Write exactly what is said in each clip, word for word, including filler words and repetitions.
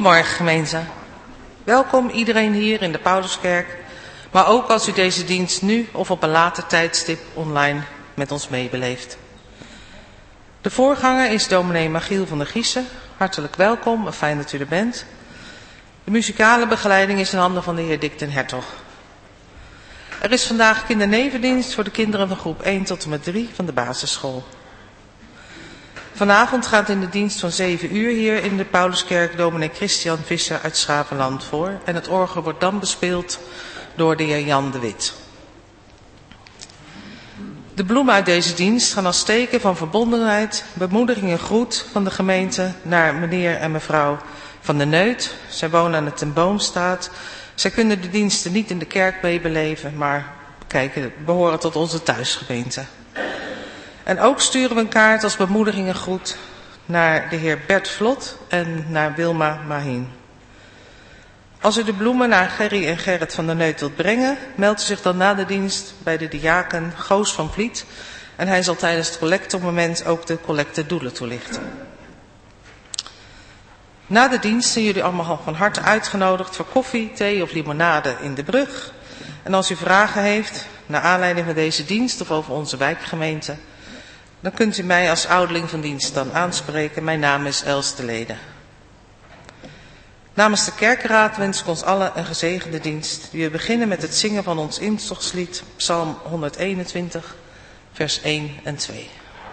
Goedemorgen gemeente. Welkom iedereen hier in de Pauluskerk, maar ook als u deze dienst nu of op een later tijdstip online met ons meebeleeft. De voorganger is dominee Magiel van der Giessen. Hartelijk welkom, fijn dat u er bent. De muzikale begeleiding is in handen van de heer Dick den Hertog. Er is vandaag kindernevendienst voor de kinderen van groep één tot en met drie van de basisschool. Vanavond gaat in de dienst van zeven uur hier in de Pauluskerk dominee Christian Visser uit Schravenland voor. En het orgel wordt dan bespeeld door de heer Jan de Wit. De bloemen uit deze dienst gaan als teken van verbondenheid, bemoediging en groet van de gemeente naar meneer en mevrouw Van der Neut. Zij wonen aan de Ten Boomstraat. Zij kunnen de diensten niet in de kerk meebeleven, maar kijken, behoren tot onze thuisgemeente. En ook sturen we een kaart als bemoediging en groet naar de heer Bert Vlot en naar Wilma Mahien. Als u de bloemen naar Gerry en Gerrit van der Neut wilt brengen, meldt u zich dan na de dienst bij de diaken Goos van Vliet. En hij zal tijdens het collectemoment ook de collectedoelen toelichten. Na de dienst zijn jullie allemaal van harte uitgenodigd voor koffie, thee of limonade in de brug. En als u vragen heeft, naar aanleiding van deze dienst of over onze wijkgemeente, dan kunt u mij als ouderling van dienst dan aanspreken. Mijn naam is Els de Lede. Namens de kerkenraad wens ik ons allen een gezegende dienst, die we beginnen met het zingen van ons instochtslied, Psalm honderdeenentwintig, vers één en twee.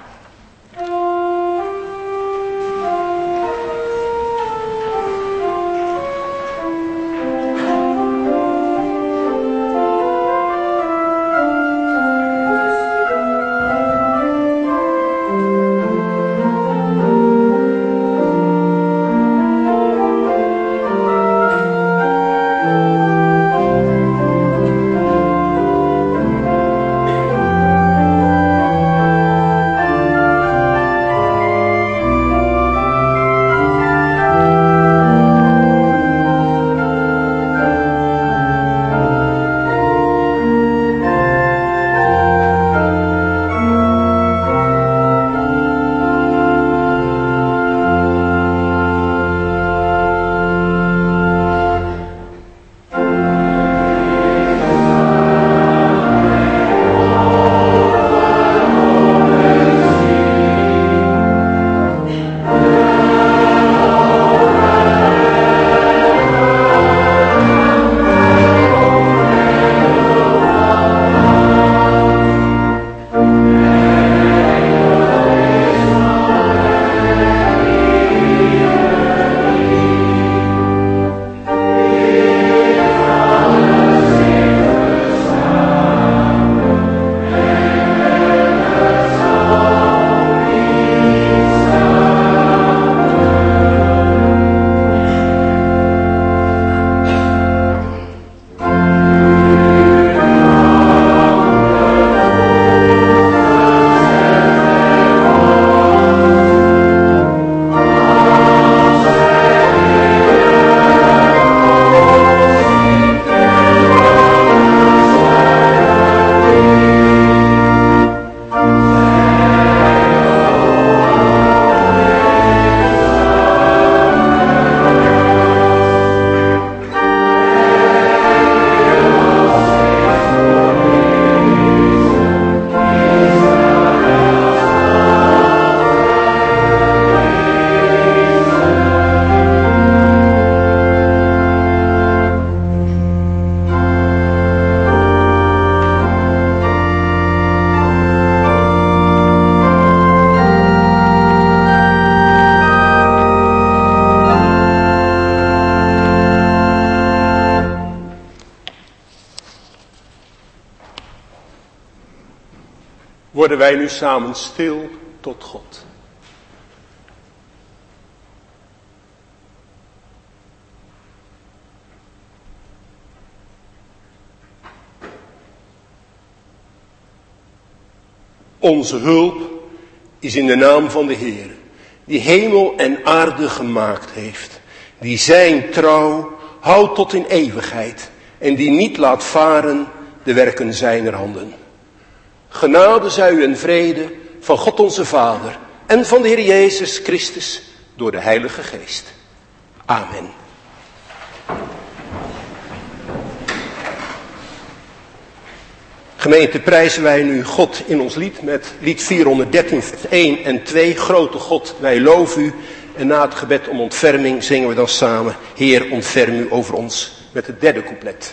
Worden wij nu samen stil tot God. Onze hulp is in de naam van de Heer, die hemel en aarde gemaakt heeft, die zijn trouw houdt tot in eeuwigheid en die niet laat varen de werken zijner handen. Genade zij u en vrede van God onze Vader en van de Heer Jezus Christus door de Heilige Geest. Amen. Gemeente, prijzen wij nu God in ons lied met lied vierhonderddertien, vers één en twee. Grote God, wij loven u. En na het gebed om ontferming zingen we dan samen: Heer, ontferm u over ons, met het derde couplet.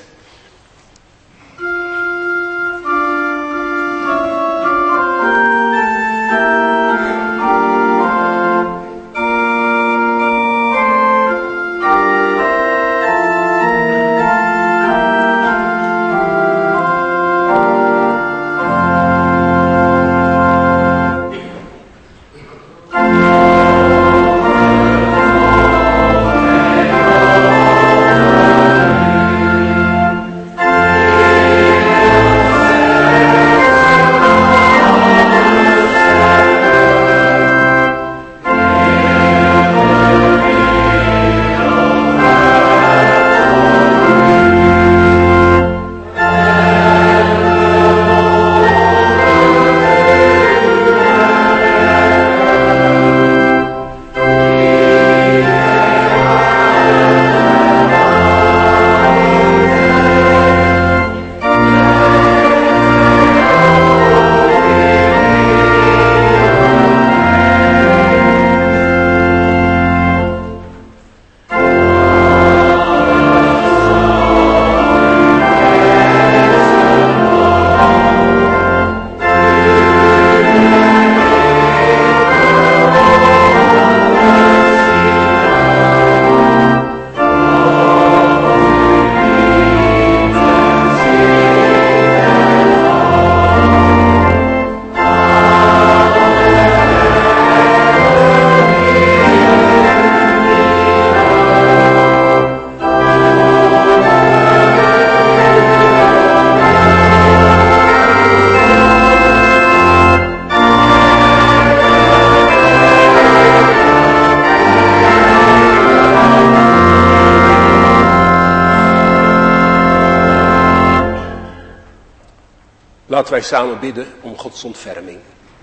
Laten wij samen bidden om Gods ontferming.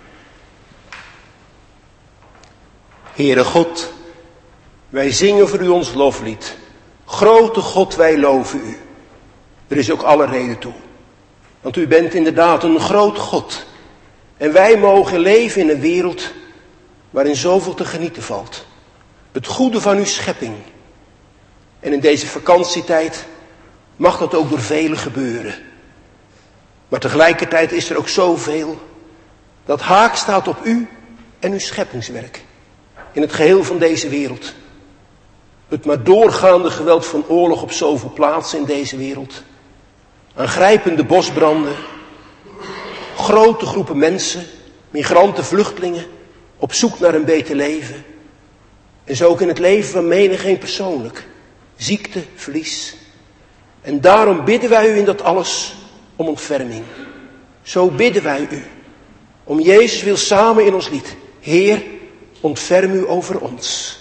Heere God, wij zingen voor u ons loflied. Grote God, wij loven u. Er is ook alle reden toe. Want u bent inderdaad een groot God. En wij mogen leven in een wereld waarin zoveel te genieten valt. Het goede van uw schepping. En in deze vakantietijd mag dat ook door velen gebeuren. Maar tegelijkertijd is er ook zoveel dat haak staat op u en uw scheppingswerk. In het geheel van deze wereld. Het maar doorgaande geweld van oorlog op zoveel plaatsen in deze wereld. Aangrijpende bosbranden. Grote groepen mensen, migranten, vluchtelingen, op zoek naar een beter leven. En zo ook in het leven van menigeen persoonlijk. Ziekte, verlies. En daarom bidden wij u in dat alles om ontferming. Zo bidden wij u. Om Jezus wil samen in ons lied. Heer, ontferm u over ons.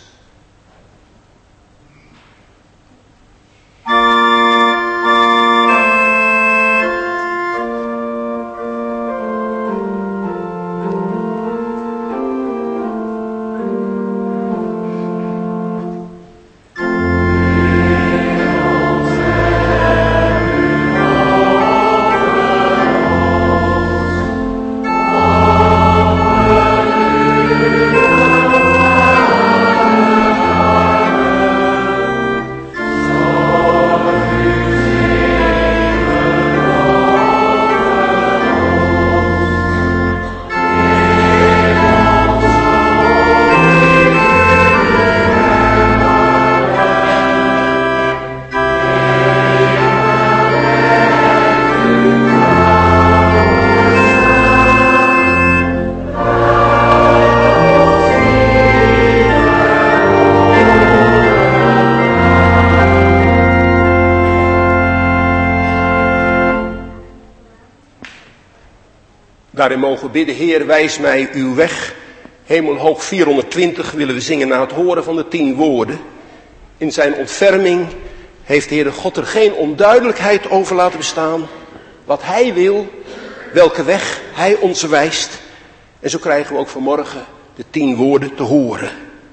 Daarin mogen we bidden, Heer, wijs mij uw weg. Hemelhoog vierhonderdtwintig willen we zingen na het horen van de tien woorden. In zijn ontferming heeft de Heere God er geen onduidelijkheid over laten bestaan. Wat hij wil, welke weg hij ons wijst. En zo krijgen we ook vanmorgen de tien woorden te horen.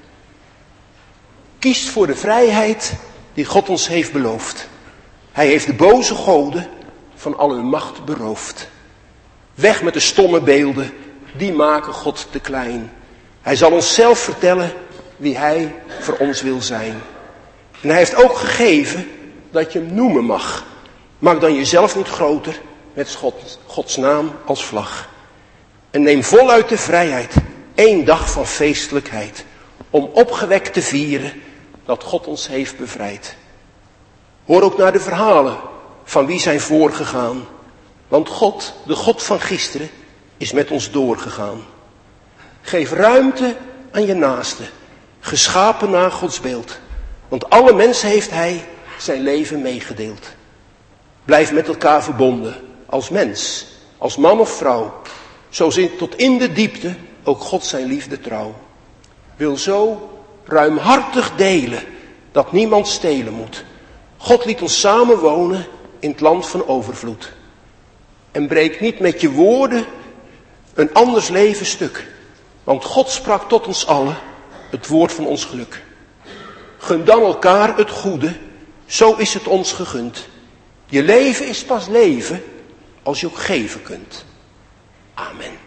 Kiest voor de vrijheid die God ons heeft beloofd. Hij heeft de boze goden van al hun macht beroofd. Weg met de stomme beelden, die maken God te klein. Hij zal ons zelf vertellen wie hij voor ons wil zijn. En hij heeft ook gegeven dat je hem noemen mag. Maak dan jezelf niet groter met God, Gods naam als vlag. En neem voluit de vrijheid, één dag van feestelijkheid, om opgewekt te vieren dat God ons heeft bevrijd. Hoor ook naar de verhalen van wie zijn voorgegaan. Want God, de God van gisteren, is met ons doorgegaan. Geef ruimte aan je naaste, geschapen naar Gods beeld. Want alle mensen heeft hij zijn leven meegedeeld. Blijf met elkaar verbonden, als mens, als man of vrouw. Zo zit tot in de diepte ook God zijn liefde trouw. Wil zo ruimhartig delen, dat niemand stelen moet. God liet ons samen wonen in het land van overvloed. En breek niet met je woorden een anders leven stuk. Want God sprak tot ons allen het woord van ons geluk. Gun dan elkaar het goede, zo is het ons gegund. Je leven is pas leven als je ook geven kunt. Amen.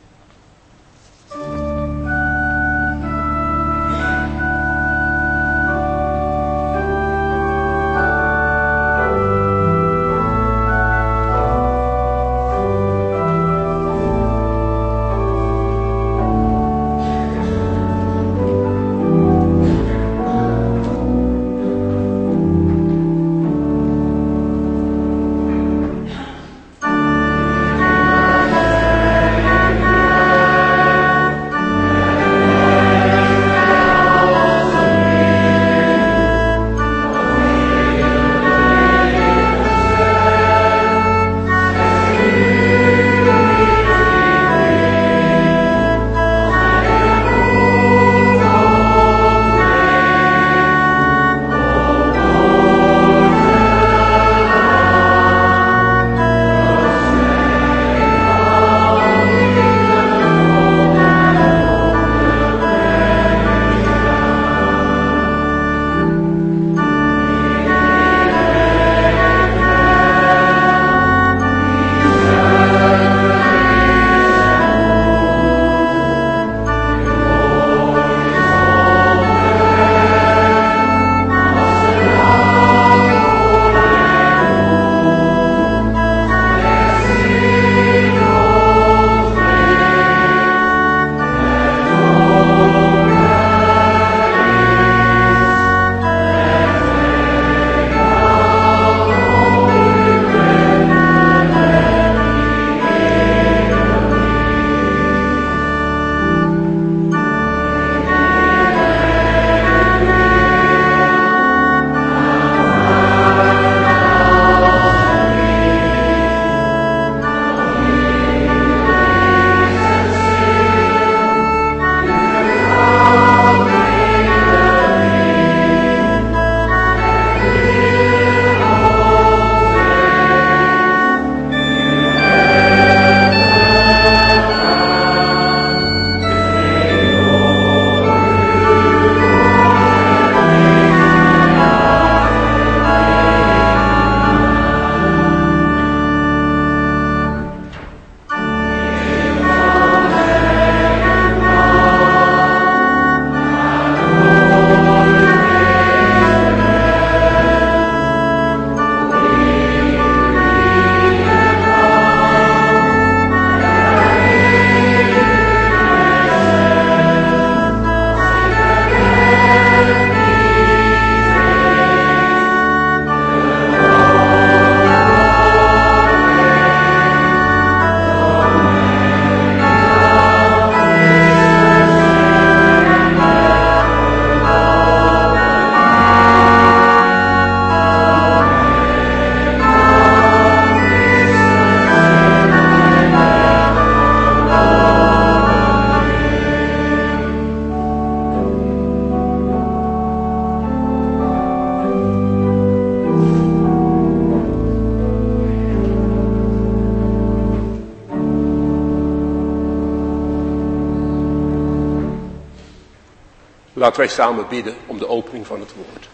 Laten wij samen bidden om de opening van het woord.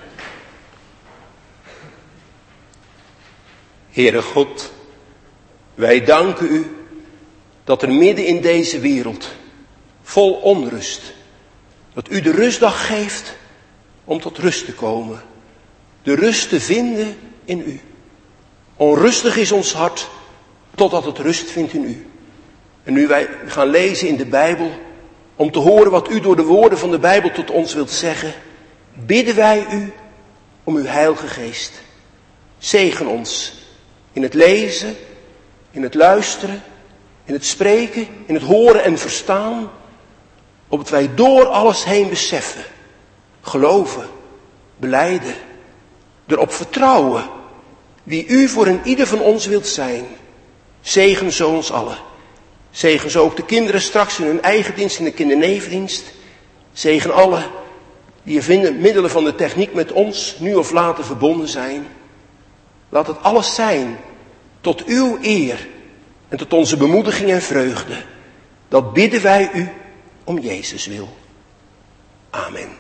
Heere God, Wij danken u dat er midden in deze wereld, vol onrust, dat u de rustdag geeft om tot rust te komen. De rust te vinden in u. Onrustig is ons hart, totdat het rust vindt in u. En nu wij gaan lezen in de Bijbel, om te horen wat u door de woorden van de Bijbel tot ons wilt zeggen, bidden wij u om uw Heilige Geest. Zegen ons in het lezen, in het luisteren, in het spreken, in het horen en verstaan, opdat wij door alles heen beseffen, geloven, belijden, erop vertrouwen wie u voor een ieder van ons wilt zijn. Zegen zo ons allen. Zegen zo ook de kinderen straks in hun eigen dienst, in de kindernevendienst. Zegen alle die in middelen van de techniek met ons nu of later verbonden zijn. Laat het alles zijn tot uw eer en tot onze bemoediging en vreugde. Dat bidden wij u om Jezus wil. Amen.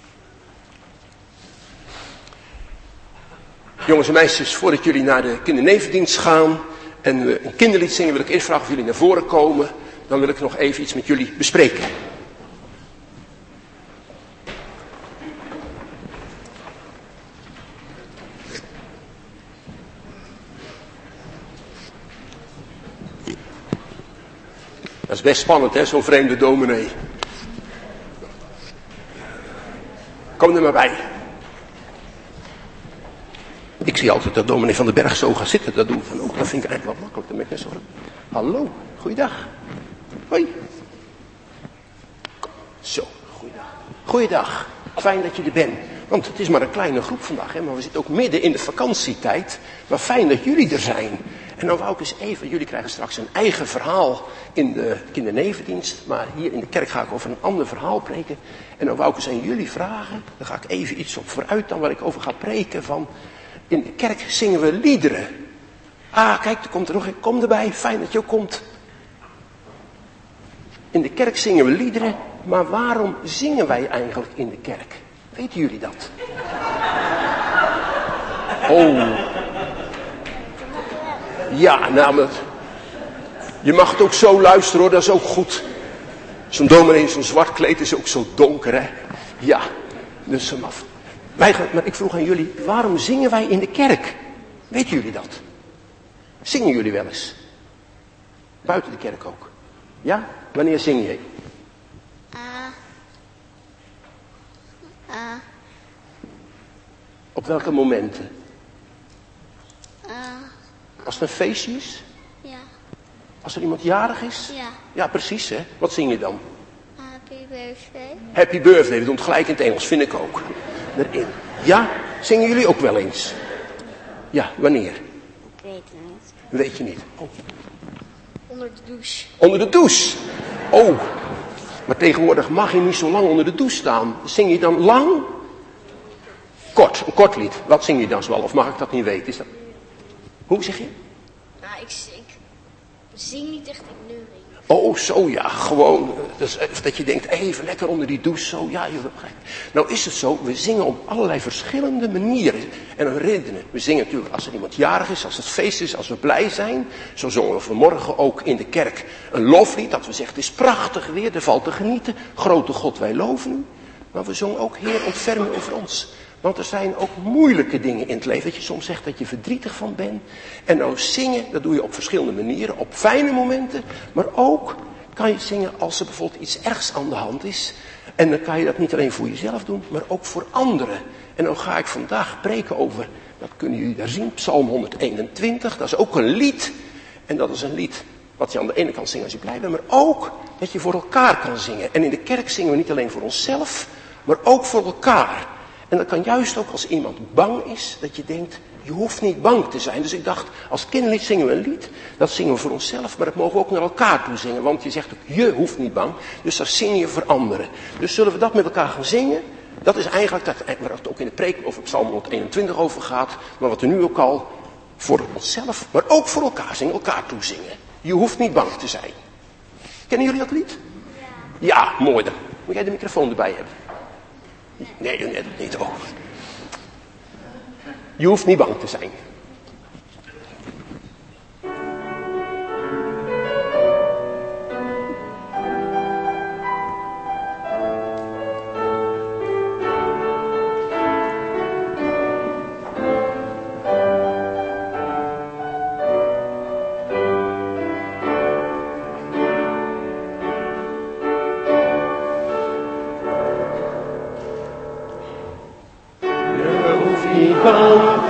Jongens en meisjes, voordat jullie naar de kindernevendienst gaan en we een kinderlied zingen, wil ik eerst vragen of jullie naar voren komen. Dan wil ik nog even iets met jullie bespreken. Dat is best spannend, hè, zo'n vreemde dominee. Kom er maar bij. Ik zie altijd dat dominee van den Berg zo gaat zitten. Dat doen we dan ook. Dat vind ik eigenlijk wel makkelijk. Dan ben ik net zo. Hallo, goeiedag. Hoi. Zo, goeiedag. Goeiedag. Fijn dat je er bent. Want het is maar een kleine groep vandaag, hè, maar we zitten ook midden in de vakantietijd. Maar fijn dat jullie er zijn. En dan wou ik eens even, jullie krijgen straks een eigen verhaal in de kindernevendienst. Maar hier in de kerk ga ik over een ander verhaal preken. En dan wou ik eens aan jullie vragen. Dan ga ik even iets op vooruit dan waar ik over ga preken van. In de kerk zingen we liederen. Ah, kijk, er komt er nog een. Kom erbij, fijn dat je ook komt. In de kerk zingen we liederen. Maar waarom zingen wij eigenlijk in de kerk? Weten jullie dat? Oh. Ja, nou, maar je mag het ook zo luisteren hoor, dat is ook goed. Zo'n dominee in zo'n zwart kleed is ook zo donker, hè. Ja, dus hem af. Wij gaan, maar ik vroeg aan jullie, waarom zingen wij in de kerk? Weten jullie dat? Zingen jullie wel eens? Buiten de kerk ook. Ja? Wanneer zing je? Ah. Uh. Uh. Op welke momenten? Uh. Als het een feestje is? Ja. Als er iemand jarig is? Ja. Ja, precies, hè. Wat zing je dan? Happy birthday. Happy birthday, we doen het gelijk in het Engels, vind ik ook. Erin. Ja, zingen jullie ook wel eens? Ja, wanneer? Ik weet het niet. Weet je niet. Oh. Onder de douche. Onder de douche. Oh, maar tegenwoordig mag je niet zo lang onder de douche staan. Zing je dan lang? Kort, een kort lied. Wat zing je dan zoal? Of mag ik dat niet weten? Is dat... Hoe zeg je? Nou, ik, ik zing niet echt in neuring. Oh, zo ja, gewoon, dus, dat je denkt, even lekker onder die douche, zo, ja, je begrijpt. Nou is het zo, we zingen op allerlei verschillende manieren en redenen. We zingen natuurlijk als er iemand jarig is, als het feest is, als we blij zijn. Zo zongen we vanmorgen ook in de kerk een loflied, dat we zeggen, het is prachtig weer, er valt te genieten. Grote God, wij loven u. Maar we zongen ook, Heer, ontferm u over ons. Want er zijn ook moeilijke dingen in het leven. Dat je soms zegt dat je verdrietig van bent. En nou zingen, dat doe je op verschillende manieren. Op fijne momenten. Maar ook kan je zingen als er bijvoorbeeld iets ergs aan de hand is. En dan kan je dat niet alleen voor jezelf doen, maar ook voor anderen. En dan ga ik vandaag preken over, dat kunnen jullie daar zien, Psalm honderdeenentwintig. Dat is ook een lied. En dat is een lied wat je aan de ene kant zingt als je blij bent. Maar ook dat je voor elkaar kan zingen. En in de kerk zingen we niet alleen voor onszelf, maar ook voor elkaar. En dat kan juist ook als iemand bang is, dat je denkt, je hoeft niet bang te zijn. Dus ik dacht, als kinderlied zingen we een lied, dat zingen we voor onszelf, maar dat mogen we ook naar elkaar toe zingen. Want je zegt ook, je hoeft niet bang, dus dat zing je voor anderen. Dus zullen we dat met elkaar gaan zingen? Dat is eigenlijk dat, waar het ook in de preek over Psalm honderdeenentwintig over gaat, maar wat er nu ook al voor onszelf, maar ook voor elkaar zingen, elkaar toe zingen. Je hoeft niet bang te zijn. Kennen jullie dat lied? Ja. Ja, mooi dan. Moet jij de microfoon erbij hebben? Nee, nee, dat niet. Oh. Je hoeft niet bang te zijn.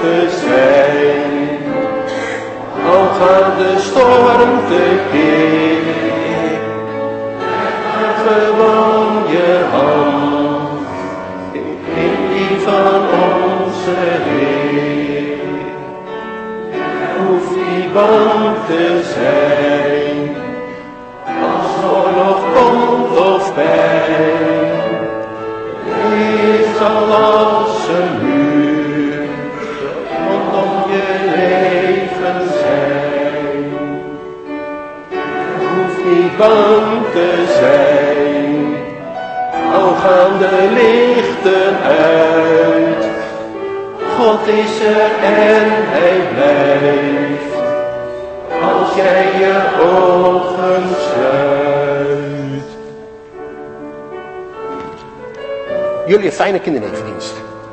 te zijn. Al gaat de storm tekeer, leg gewoon je hand in die van onze Heer. Je hoeft niet bang te zijn, als oorlog komt of pijn. Is al als een muur rondom je leven zijn. Je hoeft niet bang te zijn, al gaan de lichten uit. God is er en hij blijft, als jij je ogen sluit. Jullie een fijne kindernevendienst.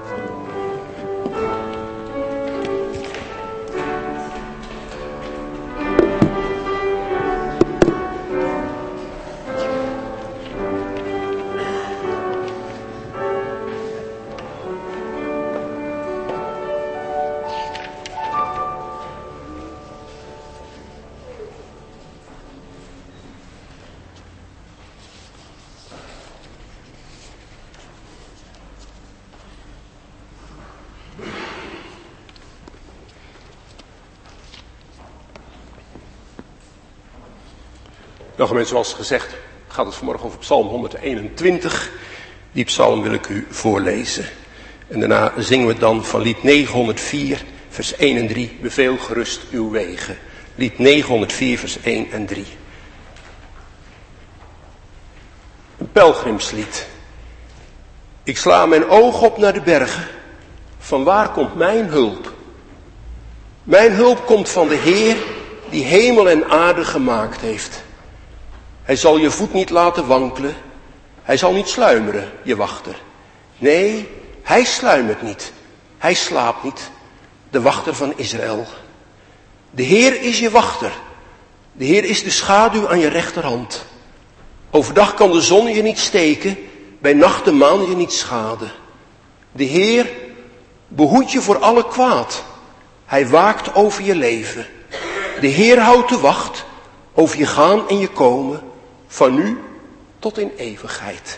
Nou mensen, zoals gezegd gaat het vanmorgen over Psalm honderdeenentwintig. Die psalm wil ik u voorlezen. En daarna zingen we dan van lied negenhonderdvier, vers één en drie. Beveel gerust uw wegen. Lied negenhonderdvier, vers één en drie. Een pelgrimslied. Ik sla mijn oog op naar de bergen. Van waar komt mijn hulp? Mijn hulp komt van de Heer die hemel en aarde gemaakt heeft. Hij zal je voet niet laten wankelen. Hij zal niet sluimeren, je wachter. Nee, hij sluimert niet. Hij slaapt niet. De wachter van Israël. De Heer is je wachter. De Heer is de schaduw aan je rechterhand. Overdag kan de zon je niet steken. Bij nacht de maan je niet schaden. De Heer behoedt je voor alle kwaad. Hij waakt over je leven. De Heer houdt de wacht over je gaan en je komen. Van nu tot in eeuwigheid.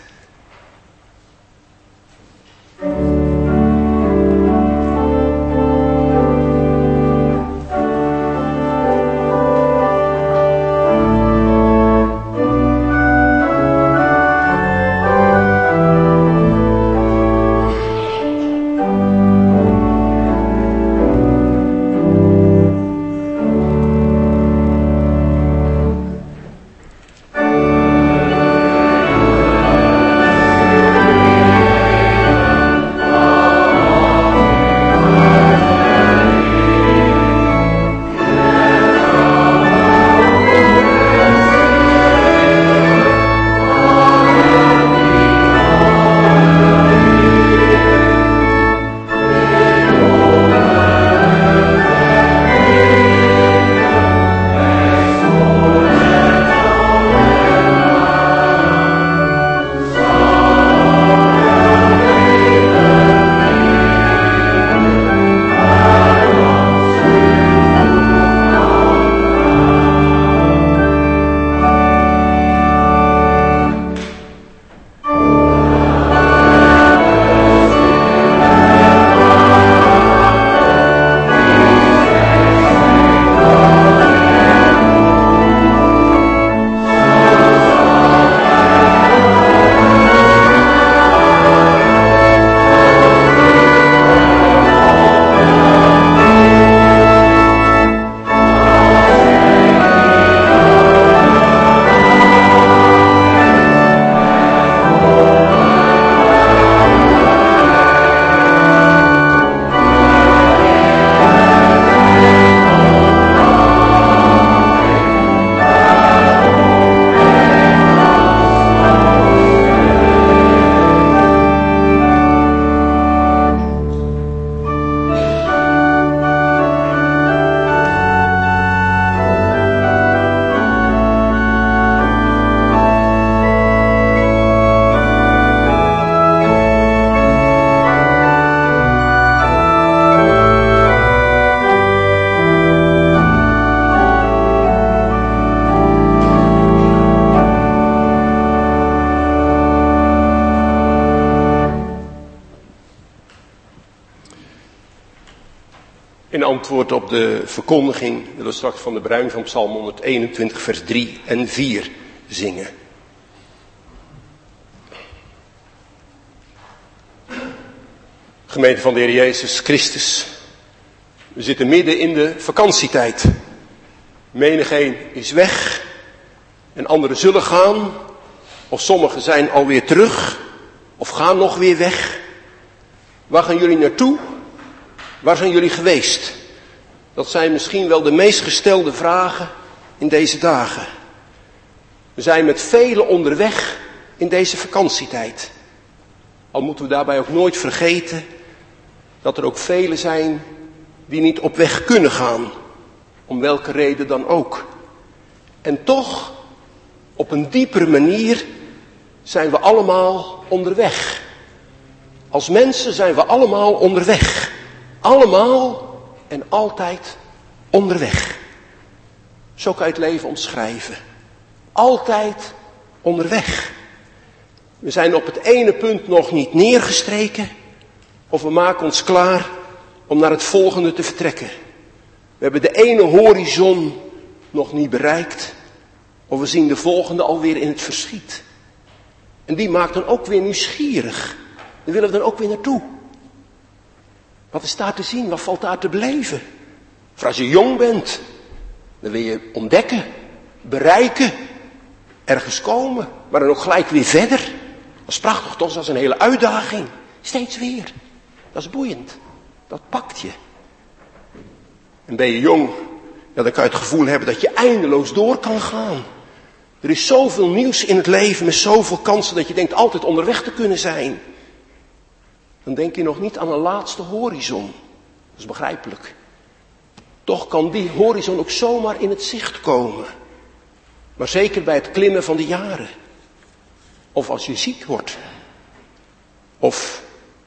In antwoord op de verkondiging willen we straks van de bruin van Psalm honderdeenentwintig vers drie en vier zingen. Gemeente van de Heer Jezus Christus. We zitten midden in de vakantietijd. Menigeen is weg en anderen zullen gaan. Of sommigen zijn alweer terug of gaan nog weer weg. Waar gaan jullie naartoe? Waar zijn jullie geweest? Dat zijn misschien wel de meest gestelde vragen in deze dagen. We zijn met velen onderweg in deze vakantietijd. Al moeten we daarbij ook nooit vergeten dat er ook velen zijn die niet op weg kunnen gaan. Om welke reden dan ook. En toch, op een diepere manier, zijn we allemaal onderweg. Als mensen zijn we allemaal onderweg. Allemaal en altijd onderweg. Zo kan je het leven omschrijven. Altijd onderweg. We zijn op het ene punt nog niet neergestreken. Of we maken ons klaar om naar het volgende te vertrekken. We hebben de ene horizon nog niet bereikt. Of we zien de volgende alweer in het verschiet. En die maakt dan ook weer nieuwsgierig. Daar willen we dan ook weer naartoe. Wat is daar te zien? Wat valt daar te beleven? Voor als je jong bent, dan wil je ontdekken, bereiken, ergens komen. Maar dan ook gelijk weer verder. Dat is prachtig toch? Dat is een hele uitdaging. Steeds weer. Dat is boeiend. Dat pakt je. En ben je jong, ja, dan kan je het gevoel hebben dat je eindeloos door kan gaan. Er is zoveel nieuws in het leven met zoveel kansen dat je denkt altijd onderweg te kunnen zijn. Dan denk je nog niet aan een laatste horizon. Dat is begrijpelijk. Toch kan die horizon ook zomaar in het zicht komen. Maar zeker bij het klimmen van de jaren. Of als je ziek wordt. Of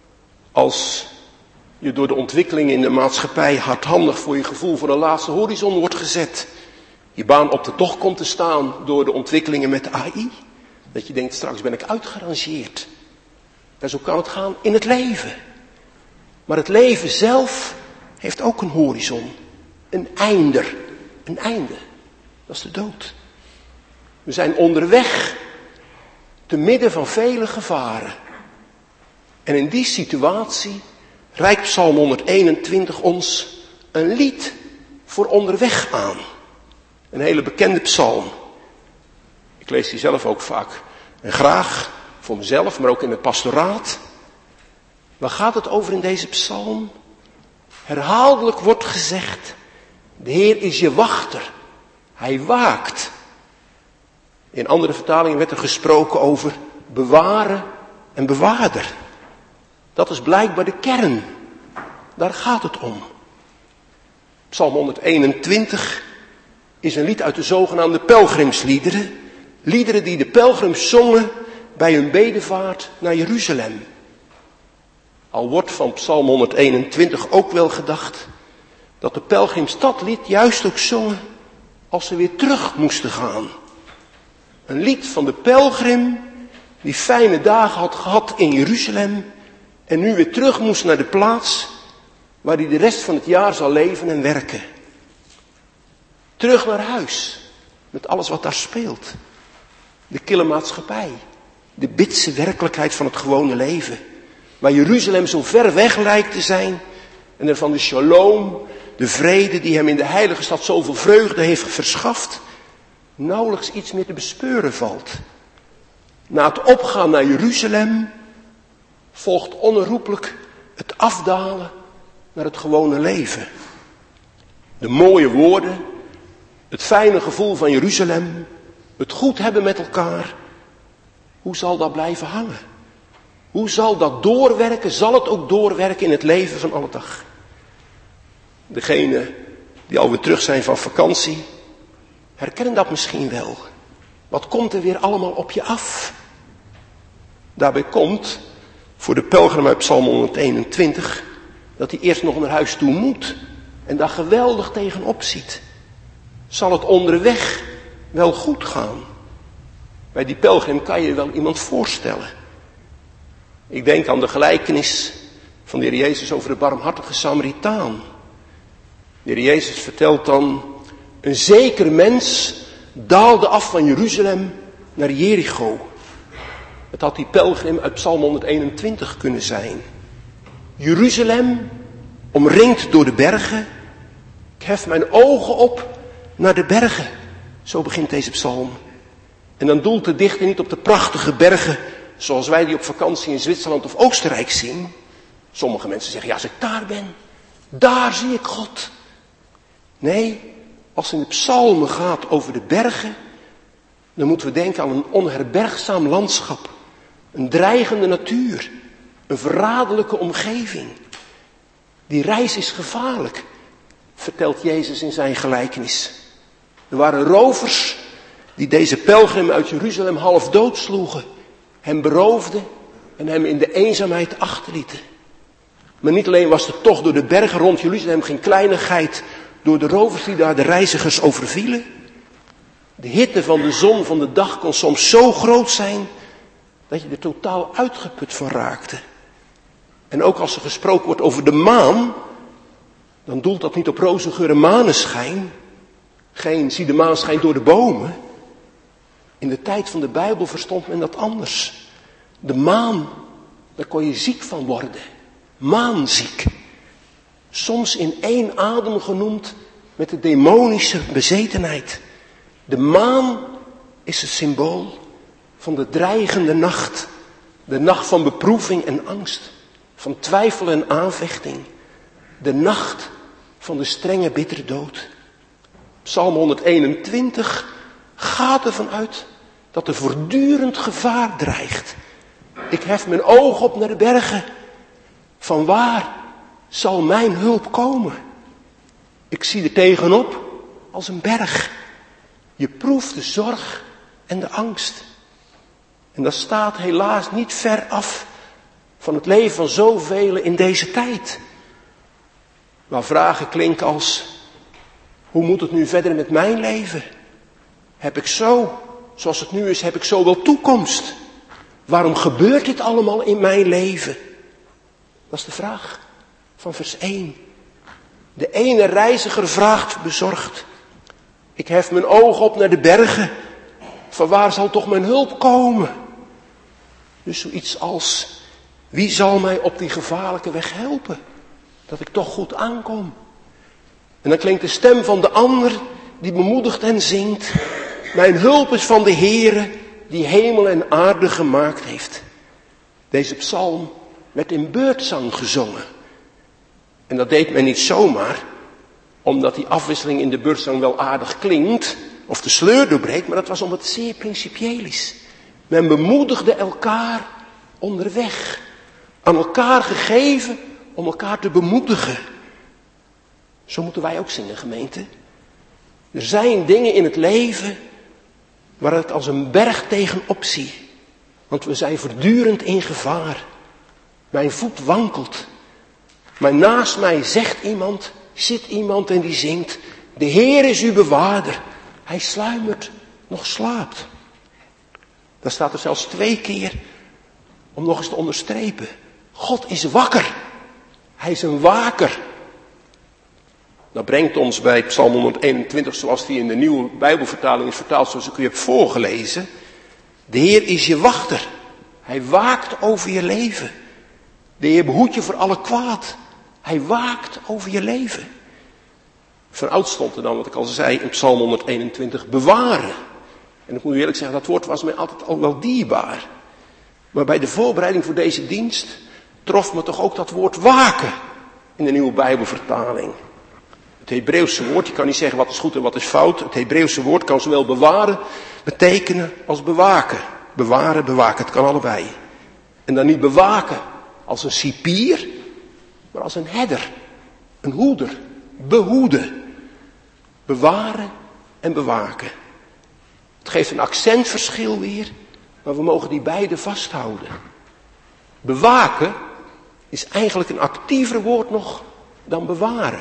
als je door de ontwikkelingen in de maatschappij hardhandig voor je gevoel voor een laatste horizon wordt gezet. Je baan op de tocht komt te staan door de ontwikkelingen met de A I. Dat je denkt, straks ben ik uitgerangeerd. En zo kan het gaan in het leven. Maar het leven zelf heeft ook een horizon. Een einder. Een einde. Dat is de dood. We zijn onderweg te midden van vele gevaren. En in die situatie reikt Psalm honderdeenentwintig ons een lied voor onderweg aan. Een hele bekende psalm. Ik lees die zelf ook vaak en graag voor mezelf, maar ook in het pastoraat. Waar gaat het over in deze psalm? Herhaaldelijk wordt gezegd, de Heer is je wachter. Hij waakt. In andere vertalingen werd er gesproken over bewaren en bewaarder. Dat is blijkbaar de kern. Daar gaat het om. Psalm honderdeenentwintig is een lied uit de zogenaamde pelgrimsliederen. Liederen die de pelgrims zongen bij hun bedevaart naar Jeruzalem. Al wordt van Psalm honderdeenentwintig ook wel gedacht dat de pelgrims dat lied juist ook zongen als ze weer terug moesten gaan. Een lied van de pelgrim die fijne dagen had gehad in Jeruzalem en nu weer terug moest naar de plaats waar hij de rest van het jaar zal leven en werken. Terug naar huis met alles wat daar speelt. De kille maatschappij. De bitse werkelijkheid van het gewone leven. Waar Jeruzalem zo ver weg lijkt te zijn. En er van de shalom, de vrede die hem in de heilige stad zoveel vreugde heeft verschaft, nauwelijks iets meer te bespeuren valt. Na het opgaan naar Jeruzalem volgt onherroepelijk het afdalen naar het gewone leven. De mooie woorden, het fijne gevoel van Jeruzalem, het goed hebben met elkaar. Hoe zal dat blijven hangen? Hoe zal dat doorwerken? Zal het ook doorwerken in het leven van alle dag? Degenen die alweer terug zijn van vakantie, herkennen dat misschien wel. Wat komt er weer allemaal op je af? Daarbij komt, voor de pelgrim uit Psalm honderdeenentwintig, dat hij eerst nog naar huis toe moet en daar geweldig tegenop ziet. Zal het onderweg wel goed gaan? Bij die pelgrim kan je wel iemand voorstellen. Ik denk aan de gelijkenis van de Heer Jezus over de barmhartige Samaritaan. De Heer Jezus vertelt dan, een zeker mens daalde af van Jeruzalem naar Jericho. Het had die pelgrim uit Psalm honderdeenentwintig kunnen zijn. Jeruzalem, omringd door de bergen. Ik hef mijn ogen op naar de bergen. Zo begint deze psalm. En dan doelt de dichter niet op de prachtige bergen zoals wij die op vakantie in Zwitserland of Oostenrijk zien. Sommige mensen zeggen, ja, als ik daar ben, daar zie ik God. Nee, als het in de psalmen gaat over de bergen, dan moeten we denken aan een onherbergzaam landschap. Een dreigende natuur. Een verraderlijke omgeving. Die reis is gevaarlijk, vertelt Jezus in zijn gelijkenis. Er waren rovers die deze pelgrim uit Jeruzalem half dood sloegen. Hem beroofden en hem in de eenzaamheid achterlieten. Maar niet alleen was de tocht door de bergen rond Jeruzalem geen kleinigheid door de rovers die daar de reizigers overvielen. De hitte van de zon van de dag kon soms zo groot zijn dat je er totaal uitgeput van raakte. En ook als er gesproken wordt over de maan, dan doelt dat niet op rozengeur en maneschijn. Geen zie de maan schijnt door de bomen. In de tijd van de Bijbel verstond men dat anders. De maan, daar kon je ziek van worden. Maanziek. Soms in één adem genoemd met de demonische bezetenheid. De maan is het symbool van de dreigende nacht. De nacht van beproeving en angst. Van twijfel en aanvechting. De nacht van de strenge bittere dood. Psalm honderdeenentwintig gaat ervan uit dat er voortdurend gevaar dreigt. Ik hef mijn oog op naar de bergen. Van waar zal mijn hulp komen? Ik zie er tegenop als een berg. Je proeft de zorg en de angst. En dat staat helaas niet ver af van het leven van zoveel in deze tijd. Waar vragen klinken als, hoe moet het nu verder met mijn leven? Heb ik zo, zoals het nu is, heb ik zo wel toekomst? Waarom gebeurt dit allemaal in mijn leven? Dat is de vraag van vers één. De ene reiziger vraagt bezorgd. Ik hef mijn oog op naar de bergen. Van waar zal toch mijn hulp komen? Dus zoiets als, wie zal mij op die gevaarlijke weg helpen? Dat ik toch goed aankom. En dan klinkt de stem van de ander die bemoedigt en zingt. Mijn hulp is van de Heere die hemel en aarde gemaakt heeft. Deze psalm werd in beurtzang gezongen. En dat deed men niet zomaar, omdat die afwisseling in de beurtzang wel aardig klinkt, of de sleur doorbreekt, maar dat was omdat het zeer principieel is. Men bemoedigde elkaar onderweg, aan elkaar gegeven om elkaar te bemoedigen. Zo moeten wij ook zingen, gemeente. Er zijn dingen in het leven waar ik als een berg tegenop zie. Want we zijn voortdurend in gevaar. Mijn voet wankelt. Maar naast mij zegt iemand, zit iemand en die zingt. De Heer is uw bewaarder. Hij sluimert, nog slaapt. Daar staat er zelfs twee keer om nog eens te onderstrepen. God is wakker. Hij is een waker. Dat brengt ons bij Psalm honderdeenentwintig, zoals die in de nieuwe Bijbelvertaling is vertaald, zoals ik u heb voorgelezen. De Heer is je wachter. Hij waakt over je leven. De Heer behoedt je voor alle kwaad. Hij waakt over je leven. Van oud stond er dan, wat ik al zei, in Psalm honderdeenentwintig, bewaren. En ik moet u eerlijk zeggen, dat woord was mij altijd al wel dierbaar. Maar bij de voorbereiding voor deze dienst trof me toch ook dat woord waken in de nieuwe Bijbelvertaling. Het Hebreeuwse woord, je kan niet zeggen wat is goed en wat is fout. Het Hebreeuwse woord kan zowel bewaren betekenen als bewaken. Bewaren, bewaken, het kan allebei. En dan niet bewaken als een cipier, maar als een herder, een hoeder, behoeden. Bewaren en bewaken. Het geeft een accentverschil weer, maar we mogen die beide vasthouden. Bewaken is eigenlijk een actiever woord nog dan bewaren.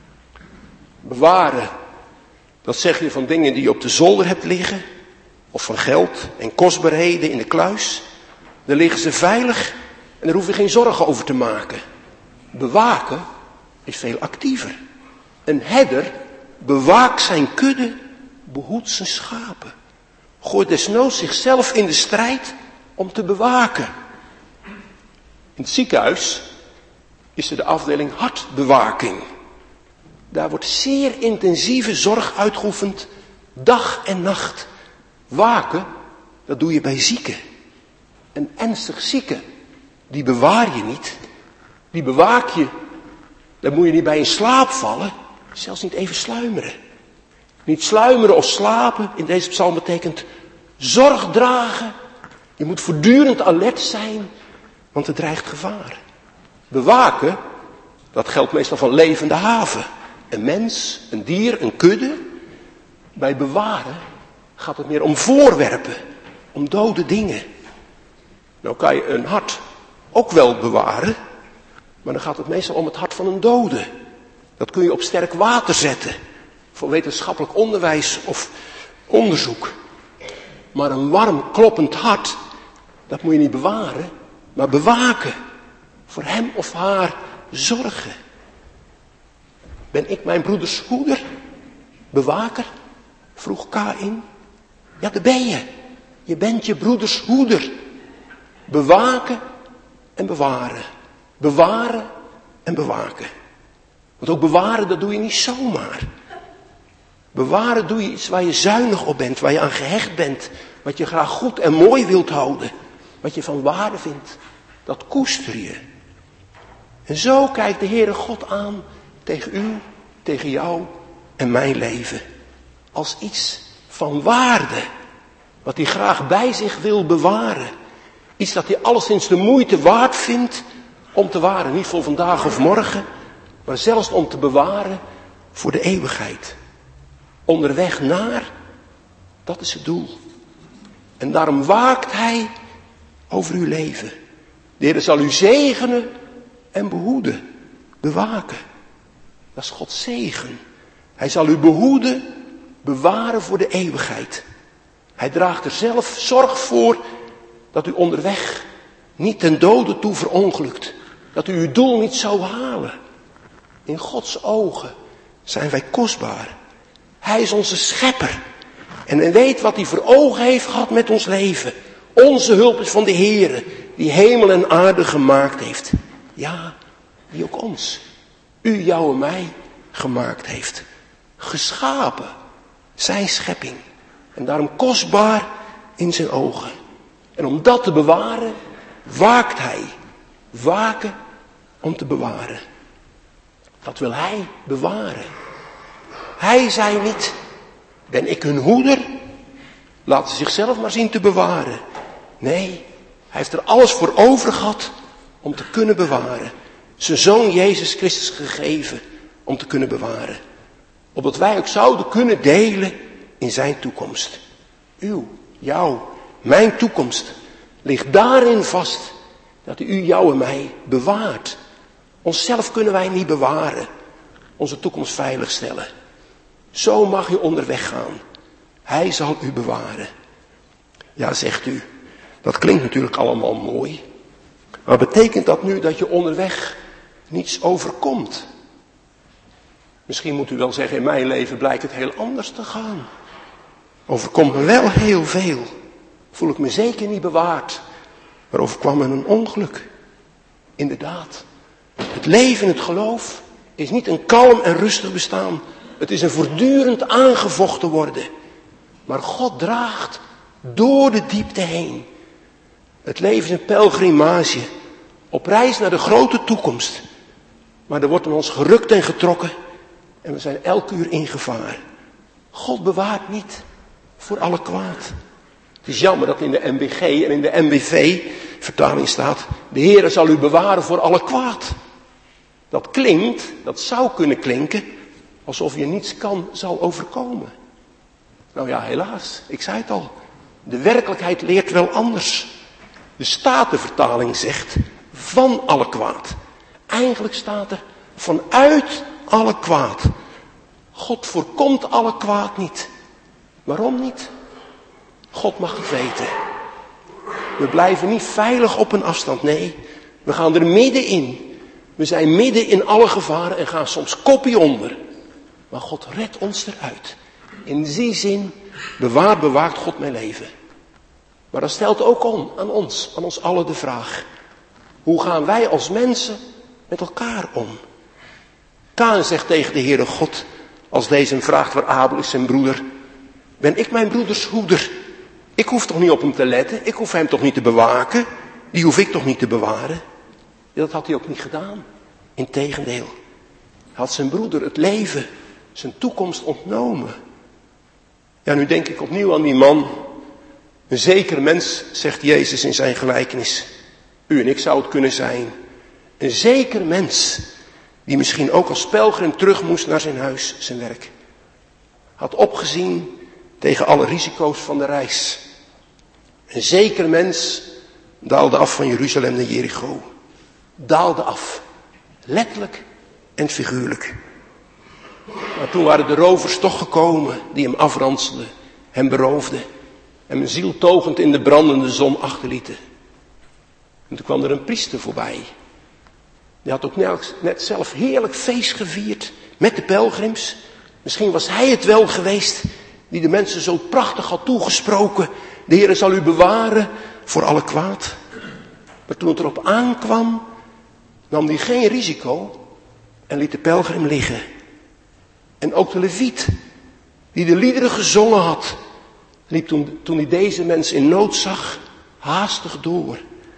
Bewaren, dat zeg je van dingen die je op de zolder hebt liggen, of van geld en kostbaarheden in de kluis. Daar liggen ze veilig en daar hoef je geen zorgen over te maken. Bewaken is veel actiever. Een herder bewaakt zijn kudde, behoedt zijn schapen. Gooit desnoods zichzelf in de strijd om te bewaken. In het ziekenhuis is er de afdeling hartbewaking. Daar wordt zeer intensieve zorg uitgeoefend, dag en nacht. Waken, dat doe je bij zieken. En ernstig zieken, die bewaar je niet. Die bewaak je, daar moet je niet bij in slaap vallen. Zelfs niet even sluimeren. Niet sluimeren of slapen, in deze psalm betekent zorg dragen. Je moet voortdurend alert zijn, want er dreigt gevaar. Bewaken, dat geldt meestal van levende haven. Een mens, een dier, een kudde. Bij bewaren gaat het meer om voorwerpen, om dode dingen. Nou kan je een hart ook wel bewaren, maar dan gaat het meestal om het hart van een dode. Dat kun je op sterk water zetten, voor wetenschappelijk onderwijs of onderzoek. Maar een warm, kloppend hart, dat moet je niet bewaren, maar bewaken. Voor hem of haar zorgen. Ben ik mijn broeders hoeder? Bewaker? Vroeg Kaïn. Ja, dat ben je. Je bent je broeders hoeder. Bewaken en bewaren. Bewaren en bewaken. Want ook bewaren, dat doe je niet zomaar. Bewaren doe je iets waar je zuinig op bent, waar je aan gehecht bent. Wat je graag goed en mooi wilt houden. Wat je van waarde vindt. Dat koester je. En zo kijkt de Heere God aan tegen u, tegen jou en mijn leven. Als iets van waarde. Wat hij graag bij zich wil bewaren. Iets dat hij alleszins de moeite waard vindt om te bewaren. Niet voor vandaag of morgen, maar zelfs om te bewaren voor de eeuwigheid. Onderweg naar, dat is het doel. En daarom waakt hij over uw leven. De Heer zal u zegenen en behoeden, bewaken. Dat is Gods zegen. Hij zal u behoeden, bewaren voor de eeuwigheid. Hij draagt er zelf zorg voor dat u onderweg niet ten dode toe verongelukt. Dat u uw doel niet zou halen. In Gods ogen zijn wij kostbaar. Hij is onze schepper. En hij weet wat hij voor ogen heeft gehad met ons leven. Onze hulp is van de Heere, die hemel en aarde gemaakt heeft. Ja, die ook ons, u, jou en mij gemaakt heeft. Geschapen, zijn schepping. En daarom kostbaar in zijn ogen. En om dat te bewaren, waakt hij. Waken om te bewaren. Dat wil hij bewaren. Hij zei niet, ben ik hun hoeder? Laat ze zichzelf maar zien te bewaren. Nee, hij heeft er alles voor over gehad om te kunnen bewaren. Zijn zoon Jezus Christus gegeven om te kunnen bewaren. Opdat wij ook zouden kunnen delen in zijn toekomst. Uw, jouw, mijn toekomst ligt daarin vast dat u jou en mij bewaart. Onszelf kunnen wij niet bewaren. Onze toekomst veilig stellen. Zo mag je onderweg gaan. Hij zal u bewaren. Ja, zegt u. Dat klinkt natuurlijk allemaal mooi. Maar betekent dat nu dat je onderweg niets overkomt? Misschien moet u wel zeggen, in mijn leven blijkt het heel anders te gaan. Overkomt me wel heel veel. Voel ik me zeker niet bewaard. Maar overkwam me een ongeluk. Inderdaad. Het leven in het geloof is niet een kalm en rustig bestaan. Het is een voortdurend aangevochten worden. Maar God draagt door de diepte heen. Het leven is een pelgrimage. Op reis naar de grote toekomst. Maar er wordt aan ons gerukt en getrokken. En we zijn elk uur in gevaar. God bewaart niet voor alle kwaad. Het is jammer dat in de M B G en in de M B V vertaling staat. De Heere zal u bewaren voor alle kwaad. Dat klinkt, dat zou kunnen klinken, alsof je niets kan zal overkomen. Nou ja, helaas, ik zei het al. De werkelijkheid leert wel anders. De Statenvertaling zegt van alle kwaad. Eigenlijk staat er vanuit alle kwaad. God voorkomt alle kwaad niet. Waarom niet? God mag het weten. We blijven niet veilig op een afstand. Nee, we gaan er middenin. We zijn midden in alle gevaren en gaan soms koppie onder. Maar God redt ons eruit. In die zin bewaart, bewaakt God mijn leven. Maar dan stelt ook on, aan ons, aan ons allen de vraag. Hoe gaan wij als mensen met elkaar om? Kain zegt tegen de Heere God, als deze hem vraagt waar Abel is zijn broeder. Ben ik mijn broeders hoeder? Ik hoef toch niet op hem te letten? Ik hoef hem toch niet te bewaken? Die hoef ik toch niet te bewaren? Dat had hij ook niet gedaan. Integendeel. Hij had zijn broeder het leven, zijn toekomst ontnomen. Ja, nu denk ik opnieuw aan die man. Een zeker mens, zegt Jezus in zijn gelijkenis. U en ik zou het kunnen zijn. Een zeker mens, die misschien ook als pelgrim terug moest naar zijn huis, zijn werk. Had opgezien tegen alle risico's van de reis. Een zeker mens daalde af van Jeruzalem naar Jericho. Daalde af. Letterlijk en figuurlijk. Maar toen waren de rovers toch gekomen die hem afranselden, hem beroofden. Hem zieltogend in de brandende zon achterlieten. En toen kwam er een priester voorbij. Die had ook net zelf heerlijk feest gevierd met de pelgrims. Misschien was hij het wel geweest die de mensen zo prachtig had toegesproken. De Heere zal u bewaren voor alle kwaad. Maar toen het erop aankwam, nam hij geen risico en liet de pelgrim liggen. En ook de leviet, die de liederen gezongen had, liep toen, toen hij deze mens in nood zag, haastig door.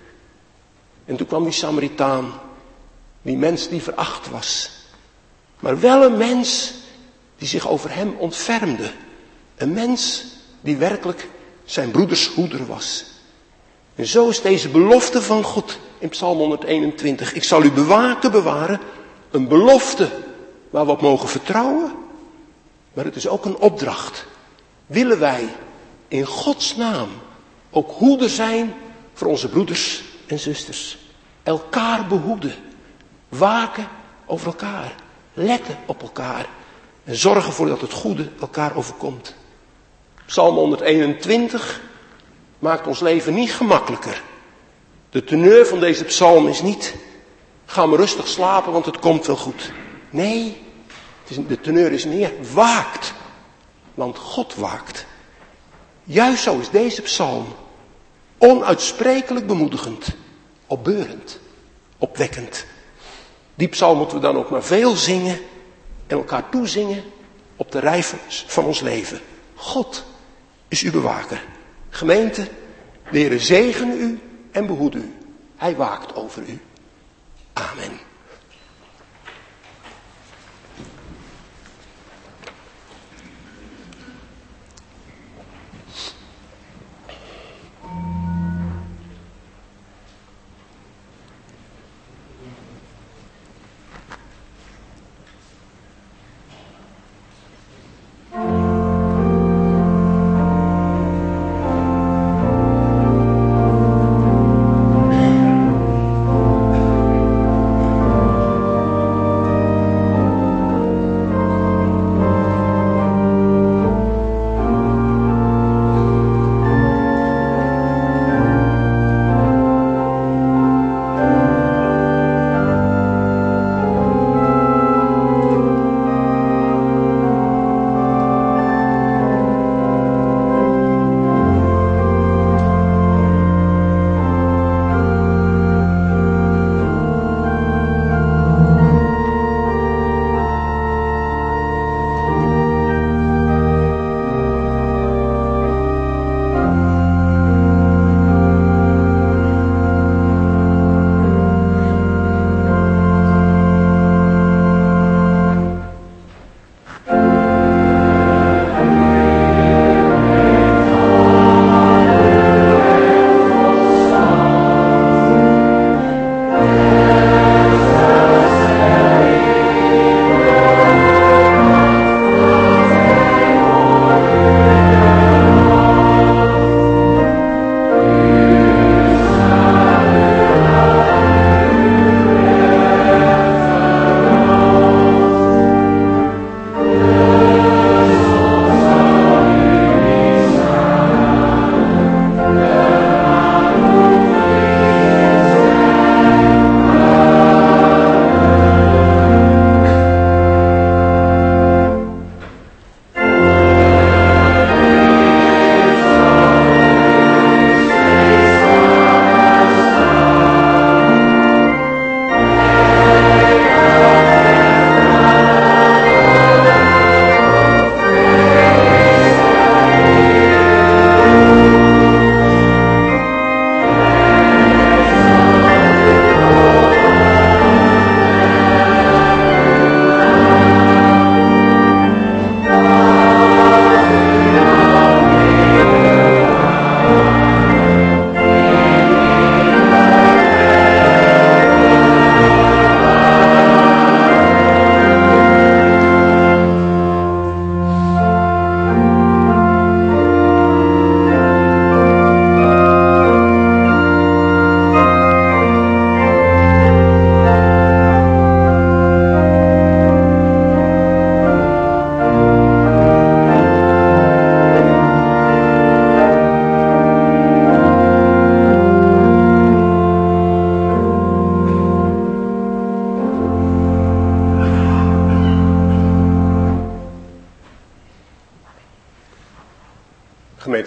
En toen kwam die Samaritaan, die mens die veracht was. Maar wel een mens die zich over hem ontfermde. Een mens die werkelijk zijn broeders hoeder was. En zo is deze belofte van God in Psalm honderdeenentwintig. Ik zal u bewaken, bewaren. Een belofte waar we op mogen vertrouwen. Maar het is ook een opdracht. Willen wij in Gods naam ook hoeder zijn voor onze broeders en zusters. Elkaar behoeden. Waken over elkaar. Letten op elkaar. En zorgen ervoor dat het goede elkaar overkomt. Psalm honderdeenentwintig maakt ons leven niet gemakkelijker. De teneur van deze psalm is niet, ga maar rustig slapen want het komt wel goed. Nee, het is, de teneur is meer, waakt. Want God waakt. Juist zo is deze psalm onuitsprekelijk bemoedigend, opbeurend, opwekkend. Die psalm moeten we dan ook maar veel zingen en elkaar toezingen op de rij van ons leven. God is uw bewaker. Gemeente, de Heere zegene u en behoede u. Hij waakt over u. Amen.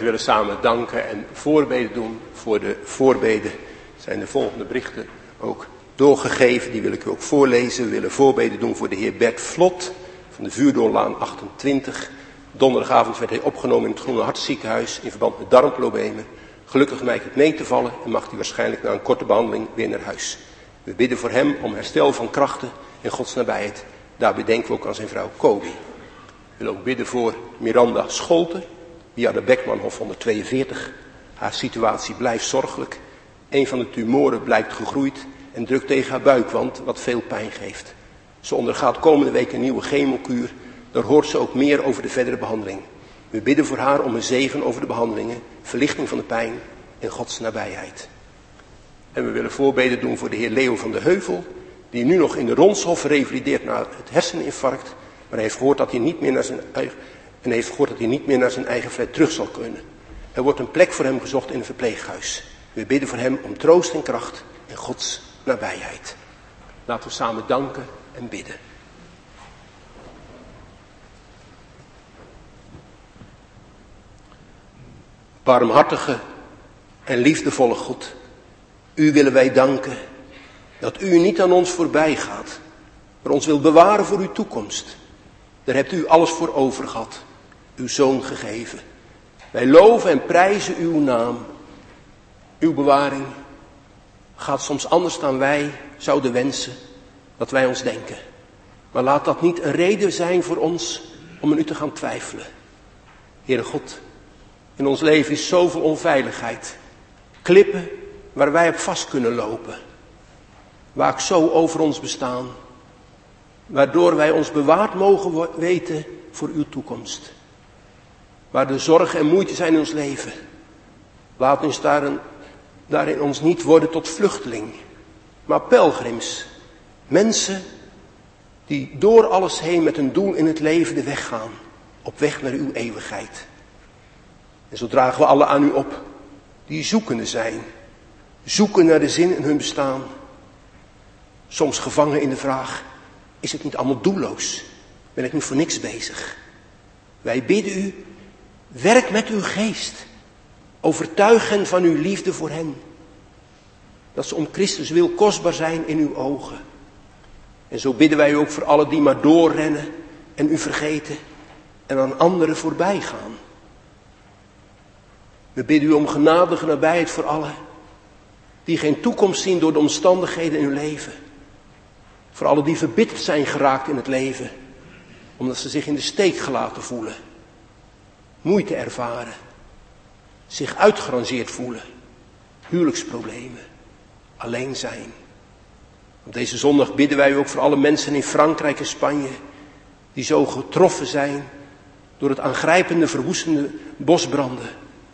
willen samen danken en voorbeden doen. Voor de voorbeden zijn de volgende berichten ook doorgegeven. Die wil ik u ook voorlezen. We willen voorbeden doen voor de heer Bert Vlot van de Vuurdoornlaan achtentwintig. Donderdagavond werd hij opgenomen in het Groene Hartziekenhuis in verband met darmproblemen. Gelukkig lijkt het mee te vallen en mag hij waarschijnlijk na een korte behandeling weer naar huis. We bidden voor hem om herstel van krachten en Gods nabijheid. Daarbij denken we ook aan zijn vrouw Kobi. We willen ook bidden voor Miranda Scholten, via de Beckmanhof honderdtweeënveertig. Haar situatie blijft zorgelijk. Een van de tumoren blijkt gegroeid en drukt tegen haar buikwand, wat veel pijn geeft. Ze ondergaat komende week een nieuwe chemokuur. Daar hoort ze ook meer over de verdere behandeling. We bidden voor haar om een zegen over de behandelingen, verlichting van de pijn en Gods nabijheid. En we willen voorbeden doen voor de heer Leo van de Heuvel, die nu nog in de Ronshof revalideert na het herseninfarct, maar hij heeft gehoord dat hij niet meer naar zijn eigen, en heeft gehoord dat hij niet meer naar zijn eigen flat terug zal kunnen. Er wordt een plek voor hem gezocht in een verpleeghuis. We bidden voor hem om troost en kracht en Gods nabijheid. Laten we samen danken en bidden. Barmhartige en liefdevolle God, u willen wij danken dat u niet aan ons voorbij gaat, maar ons wil bewaren voor uw toekomst. Daar hebt u alles voor over gehad, uw zoon gegeven. Wij loven en prijzen uw naam. Uw bewaring gaat soms anders dan wij zouden wensen dat wij ons denken. Maar laat dat niet een reden zijn voor ons om aan u te gaan twijfelen. Heere God, in ons leven is zoveel onveiligheid. Klippen waar wij op vast kunnen lopen. Waak zo over ons bestaan. Waardoor wij ons bewaard mogen weten voor uw toekomst. Waar de zorgen en moeite zijn in ons leven. Laat ons daarin, daarin ons niet worden tot vluchteling. Maar pelgrims. Mensen die door alles heen met een doel in het leven de weg gaan. Op weg naar uw eeuwigheid. En zo dragen we alle aan u op. Die zoekende zijn. Zoeken naar de zin in hun bestaan. Soms gevangen in de vraag. Is het niet allemaal doelloos? Ben ik nu voor niks bezig? Wij bidden u. Werk met uw geest. Overtuig hen van uw liefde voor hen. Dat ze om Christus wil kostbaar zijn in uw ogen. En zo bidden wij u ook voor alle die maar doorrennen en u vergeten en aan anderen voorbij gaan. We bidden u om genadige nabijheid voor allen die geen toekomst zien door de omstandigheden in hun leven. Voor allen die verbitterd zijn geraakt in het leven, omdat ze zich in de steek gelaten voelen. Moeite ervaren. Zich uitgerangeerd voelen. Huwelijksproblemen. Alleen zijn. Op deze zondag bidden wij u ook voor alle mensen in Frankrijk en Spanje die zo getroffen zijn door het aangrijpende, verwoestende bosbranden.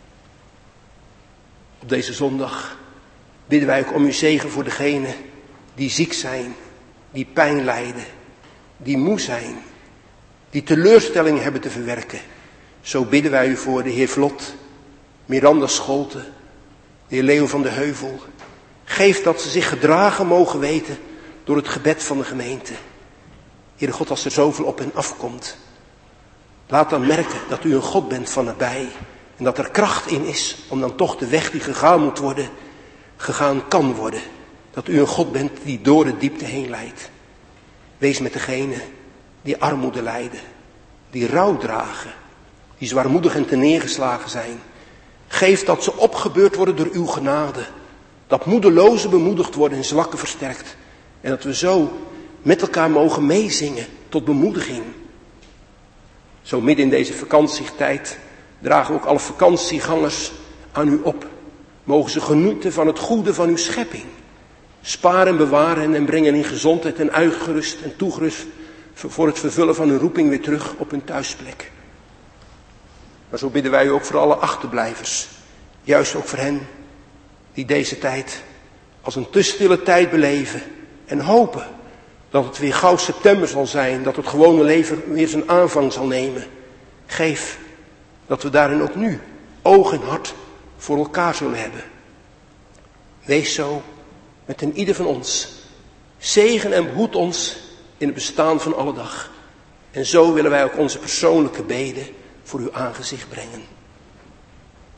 Op deze zondag bidden wij ook om uw zegen voor degenen die ziek zijn, die pijn lijden, die moe zijn, die teleurstellingen hebben te verwerken. Zo bidden wij u voor de heer Vlot, Miranda Scholten, de heer Leo van de Heuvel. Geef dat ze zich gedragen mogen weten door het gebed van de gemeente. Heere God, als er zoveel op hen afkomt, laat dan merken dat u een God bent van nabij. En dat er kracht in is om dan toch de weg die gegaan moet worden, gegaan kan worden. Dat u een God bent die door de diepte heen leidt. Wees met degenen die armoede lijden, die rouw dragen, die zwaarmoedig en terneergeslagen zijn. Geef dat ze opgebeurd worden door uw genade. Dat moedelozen bemoedigd worden en zwakken versterkt. En dat we zo met elkaar mogen meezingen tot bemoediging. Zo midden in deze vakantietijd dragen ook alle vakantiegangers aan u op. Mogen ze genieten van het goede van uw schepping. Sparen en bewaren en brengen in gezondheid en uitgerust en toegerust voor het vervullen van hun roeping weer terug op hun thuisplek. Maar zo bidden wij u ook voor alle achterblijvers. Juist ook voor hen die deze tijd als een te stille tijd beleven. En hopen dat het weer gauw september zal zijn. Dat het gewone leven weer zijn aanvang zal nemen. Geef dat we daarin ook nu oog en hart voor elkaar zullen hebben. Wees zo met een ieder van ons. Zegen en behoed ons in het bestaan van alle dag. En zo willen wij ook onze persoonlijke beden voor uw aangezicht brengen.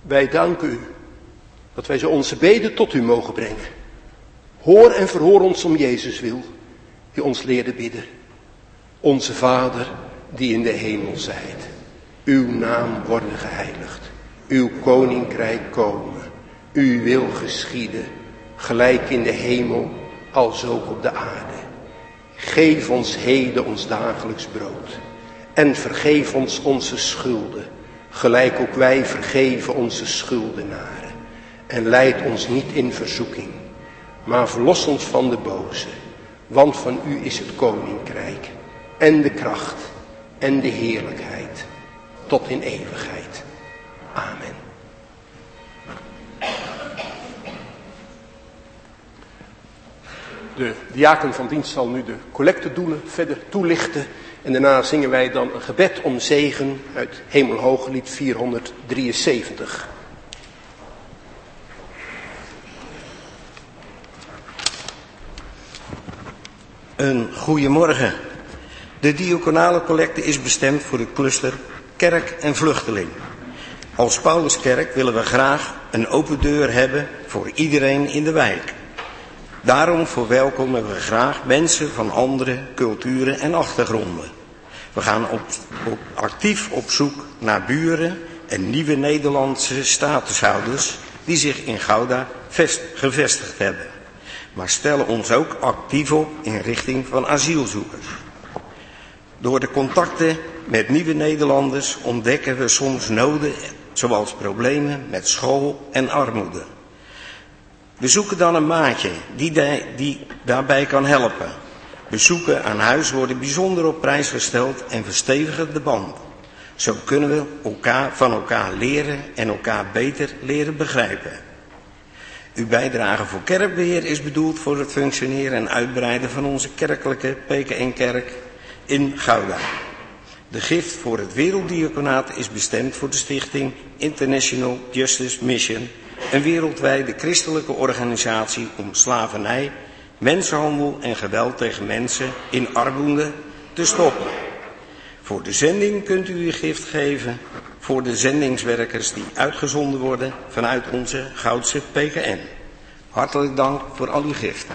Wij danken u dat wij zo onze beden tot u mogen brengen. Hoor en verhoor ons om Jezus wil, die ons leerde bidden. Onze Vader, die in de hemel zijt. Uw naam worden geheiligd. Uw koninkrijk komen. Uw wil geschieden, gelijk in de hemel, als ook op de aarde. Geef ons heden ons dagelijks brood. En vergeef ons onze schulden, gelijk ook wij vergeven onze schuldenaren. En leid ons niet in verzoeking, maar verlos ons van de boze. Want van u is het koninkrijk, en de kracht, en de heerlijkheid, tot in eeuwigheid. Amen. De diaken van dienst zal nu de collectedoelen verder toelichten. En daarna zingen wij dan een gebed om zegen uit Hemelhooglied vierhonderddrieënzeventig. Een goeiemorgen. De diaconale collecte is bestemd voor het cluster kerk en vluchteling. Als Pauluskerk willen we graag een open deur hebben voor iedereen in de wijk. Daarom verwelkomen we graag mensen van andere culturen en achtergronden. We gaan op, op, actief op zoek naar buren en nieuwe Nederlandse statushouders die zich in Gouda vest, gevestigd hebben. Maar stellen ons ook actief op in richting van asielzoekers. Door de contacten met nieuwe Nederlanders ontdekken we soms noden zoals problemen met school en armoede. We zoeken dan een maatje die, de, die daarbij kan helpen. Bezoeken aan huis worden bijzonder op prijs gesteld en verstevigen de band. Zo kunnen we elkaar, van elkaar leren en elkaar beter leren begrijpen. Uw bijdrage voor kerkbeheer is bedoeld voor het functioneren en uitbreiden van onze kerkelijke P K N-kerk in Gouda. De gift voor het werelddiaconaat is bestemd voor de stichting International Justice Mission, een wereldwijde christelijke organisatie om slavernij, mensenhandel en geweld tegen mensen in armoede te stoppen. Voor de zending kunt u uw gift geven voor de zendingswerkers die uitgezonden worden vanuit onze Goudse P K N. Hartelijk dank voor al uw giften.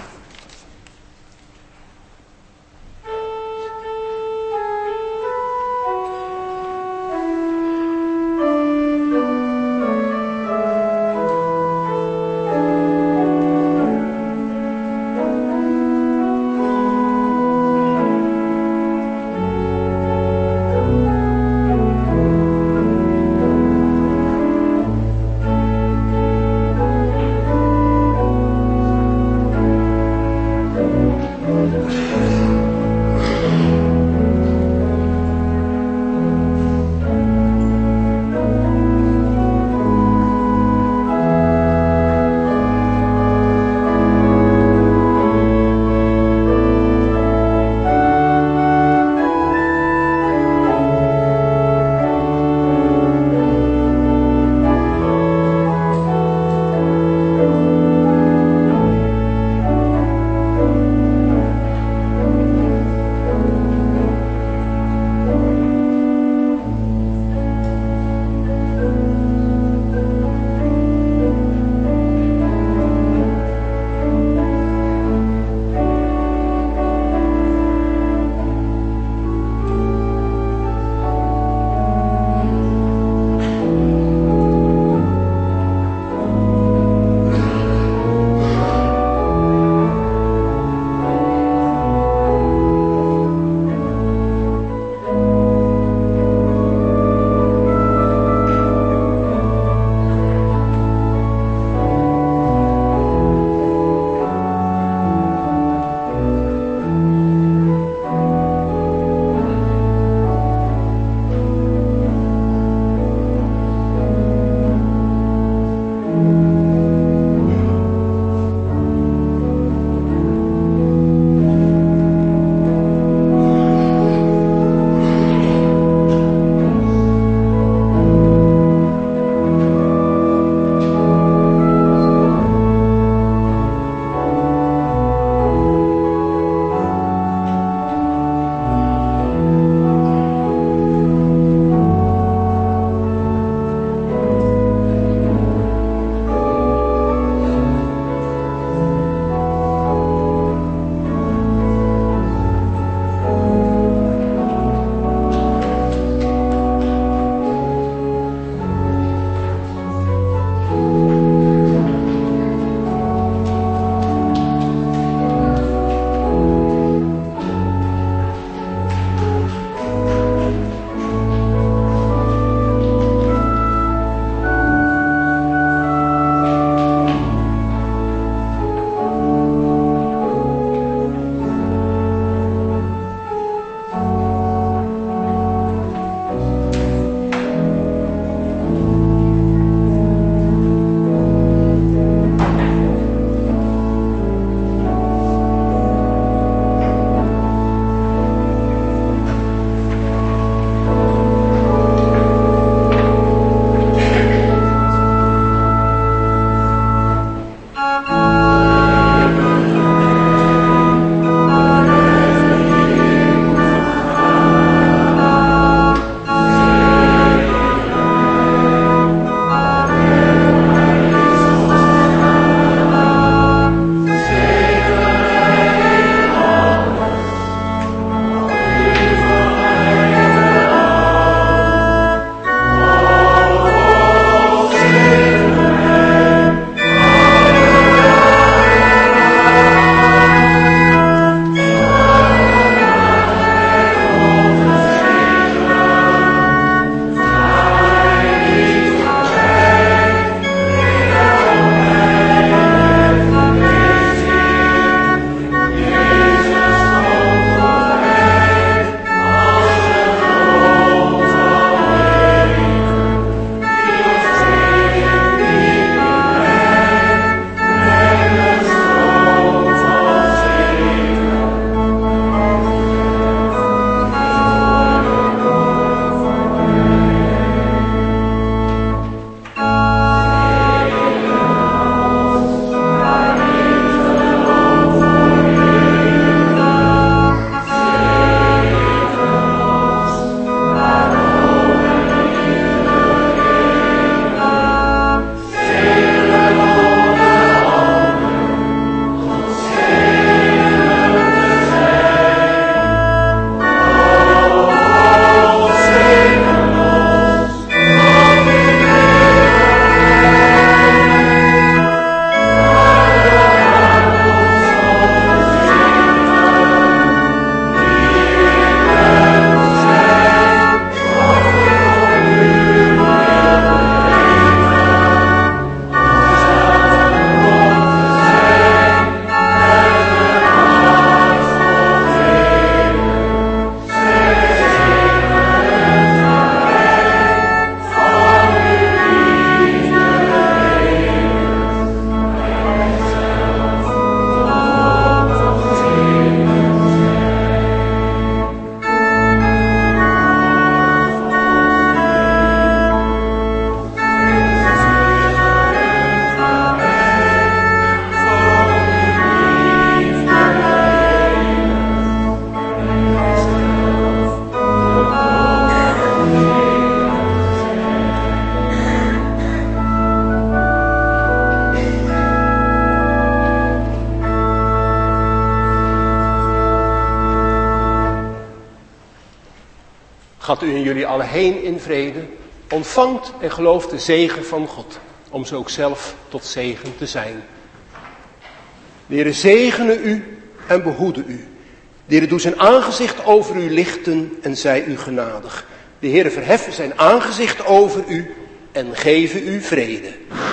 Gaat u en jullie allen heen in vrede. Ontvangt en gelooft de zegen van God. Om zo ook zelf tot zegen te zijn. De Heere zegene u en behoede u. De Heere doet zijn aangezicht over u lichten en zij u genadig. De Heere verheffen zijn aangezicht over u en geven u vrede.